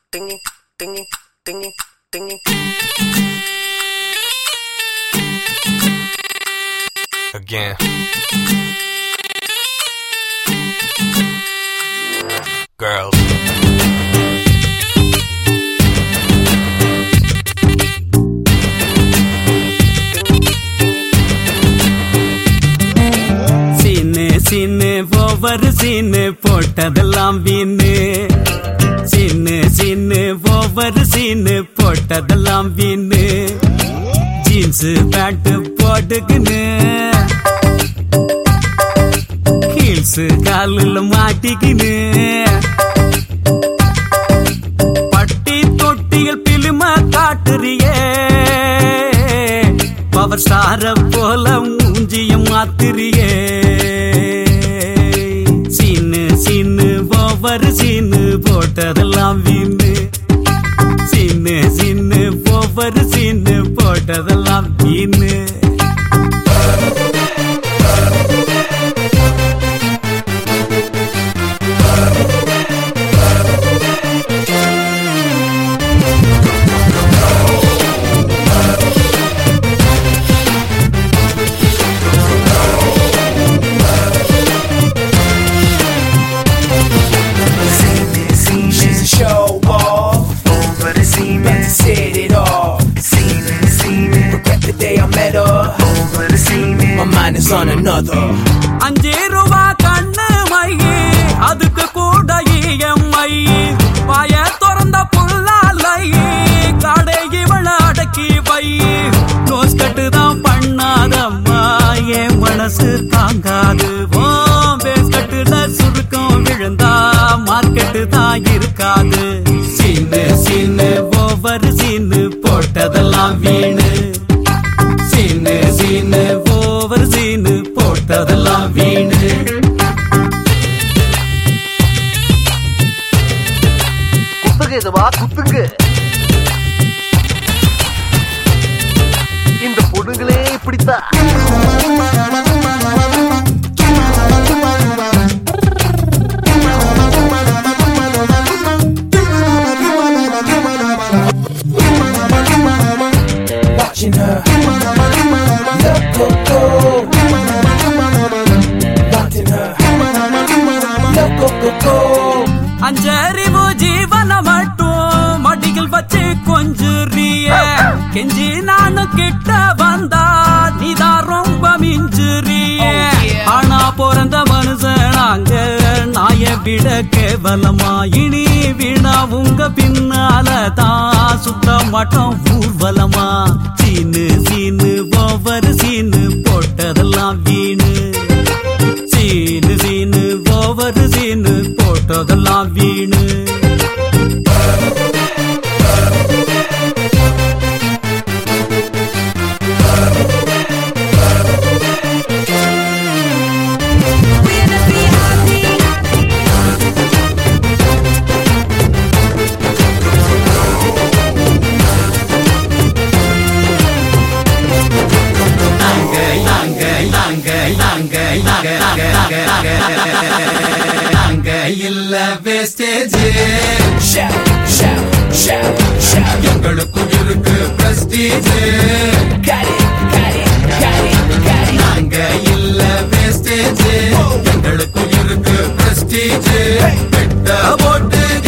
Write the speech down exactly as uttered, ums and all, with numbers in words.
dingy, dingy, dingy, dingy. Again. Girls. Scene over scene போட்டதெல்லாம் வீணு scene scene over scene போட்டதெல்லாம் வீணு jeans pant போட்டுக்குன்னு ஹீல்ஸ் காலில் மாட்டிக்கின்னு பட்டி தொட்டியில் பிலிம காட்டுறியே பவர் ஸ்டார போல மூஞ்சியம் மாத்திரியே சீனு சீனு ஓவர் சீனு போட்டதெல்லாம் வீணு சீனு சீனு ஓவர் சீனு போட்டதெல்லாம் வீணு On another அஞ்சு ரூபா கண்ணு மையே அதுக்கு கூட இஎம்ஐ பாய திறந்த புள்ளாலையே கடை இவள அடக்கி வை நோஸ் கட்டுதான் பண்ணாதம்மா என் மனசு தாங்காது ஓ பேஸ் கட்டுல சுருக்கம் விழுந்தா மார்க்கெட்டு தான் இருக்காது சீனு சீனு ஓவர் சீனு போட்டதெல்லாம் வீணு சீனு சீனு ஓவர் சீனு போட்டதெல்லாம் வீணு குத்துங்க இதுவா குத்துங்க இந்த பொண்ணுங்களே இப்படித்தான் watching her look go go watching her look go go go அஞ்சறிவு ஜீவன மட்டும் மடியில் வச்சு கொஞ்சுறிய கெஞ்சி நானு கிட்ட வந்தா நீதான் ரொம்ப மிஞ்சுறிய ஆனா பிறந்த மனுஷனாங்க நாய விட கேவலமா இனி வீணா உங்க பின்னால தான் சுத்த மாட்டோம் ஊர்வலமா சீனு சீனு ஓவர் சீனு போட்டதெல்லாம் வீணு சீனு சீனு ஓவர் சீனு போட்டதெல்லாம் வீணு இல்ல wastage shout shout shout shout எங்களுக்கும் இருக்கு prestige got it got it got it got it நாங்க இல்ல வேஸ்டேஜ் எங்களுக்கும் இருக்கு பிரஸ்டீஜ் பெட்ட போட்டு